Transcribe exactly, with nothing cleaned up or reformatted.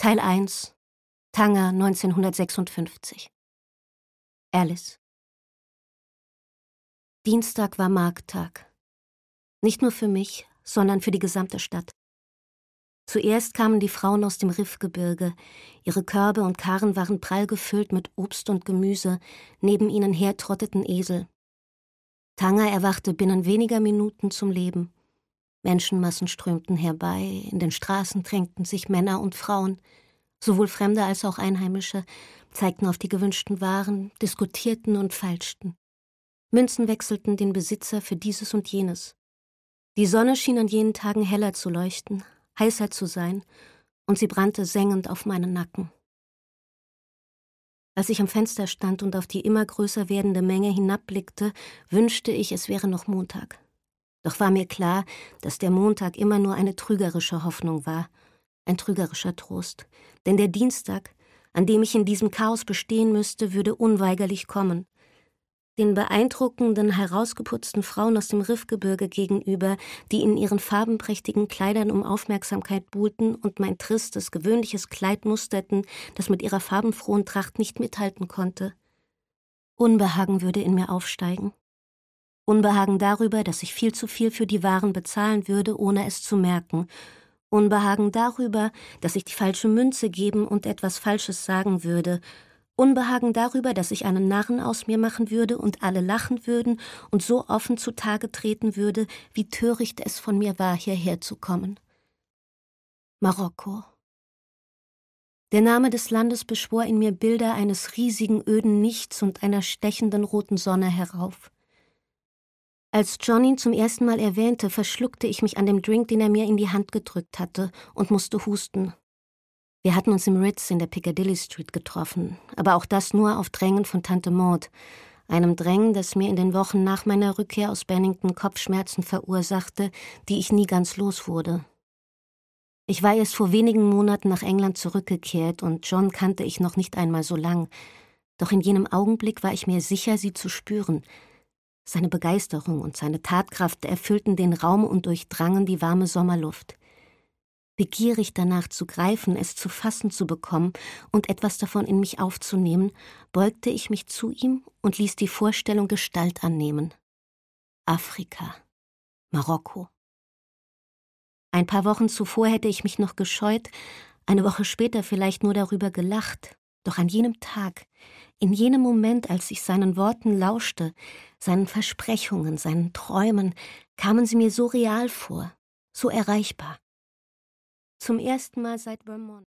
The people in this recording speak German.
Teil eins. Tanger neunzehnhundertsechsundfünfzig. Alice. Dienstag war Markttag. Nicht nur für mich, sondern für die gesamte Stadt. Zuerst kamen die Frauen aus dem Rifgebirge. Ihre Körbe und Karren waren prall gefüllt mit Obst und Gemüse. Neben ihnen her trotteten Esel. Tanger erwachte binnen weniger Minuten zum Leben. Menschenmassen strömten herbei, in den Straßen drängten sich Männer und Frauen. Sowohl Fremde als auch Einheimische zeigten auf die gewünschten Waren, diskutierten und feilschten. Münzen wechselten den Besitzer für dieses und jenes. Die Sonne schien an jenen Tagen heller zu leuchten, heißer zu sein, und sie brannte sengend auf meinen Nacken. Als ich am Fenster stand und auf die immer größer werdende Menge hinabblickte, wünschte ich, es wäre noch Montag. Doch war mir klar, dass der Montag immer nur eine trügerische Hoffnung war, ein trügerischer Trost. Denn der Dienstag, an dem ich in diesem Chaos bestehen müsste, würde unweigerlich kommen. Den beeindruckenden, herausgeputzten Frauen aus dem Rifgebirge gegenüber, die in ihren farbenprächtigen Kleidern um Aufmerksamkeit buhlten und mein tristes, gewöhnliches Kleid musterten, das mit ihrer farbenfrohen Tracht nicht mithalten konnte. Unbehagen würde in mir aufsteigen. Unbehagen darüber, dass ich viel zu viel für die Waren bezahlen würde, ohne es zu merken. Unbehagen darüber, dass ich die falsche Münze geben und etwas Falsches sagen würde. Unbehagen darüber, dass ich einen Narren aus mir machen würde und alle lachen würden und so offen zutage treten würde, wie töricht es von mir war, hierher zu kommen. Marokko. Der Name des Landes beschwor in mir Bilder eines riesigen, öden Nichts und einer stechenden roten Sonne herauf. Als John ihn zum ersten Mal erwähnte, verschluckte ich mich an dem Drink, den er mir in die Hand gedrückt hatte, und musste husten. Wir hatten uns im Ritz in der Piccadilly Street getroffen, aber auch das nur auf Drängen von Tante Maud, einem Drängen, das mir in den Wochen nach meiner Rückkehr aus Bennington Kopfschmerzen verursachte, die ich nie ganz los wurde. Ich war erst vor wenigen Monaten nach England zurückgekehrt und John kannte ich noch nicht einmal so lang, doch in jenem Augenblick war ich mir sicher, sie zu spüren. Seine Begeisterung und seine Tatkraft erfüllten den Raum und durchdrangen die warme Sommerluft. Begierig danach zu greifen, es zu fassen zu bekommen und etwas davon in mich aufzunehmen, beugte ich mich zu ihm und ließ die Vorstellung Gestalt annehmen. Afrika. Marokko. Ein paar Wochen zuvor hätte ich mich noch gescheut, eine Woche später vielleicht nur darüber gelacht. Doch an jenem Tag, in jenem Moment, als ich seinen Worten lauschte, seinen Versprechungen, seinen Träumen, kamen sie mir so real vor, so erreichbar. Zum ersten Mal seit Vermont.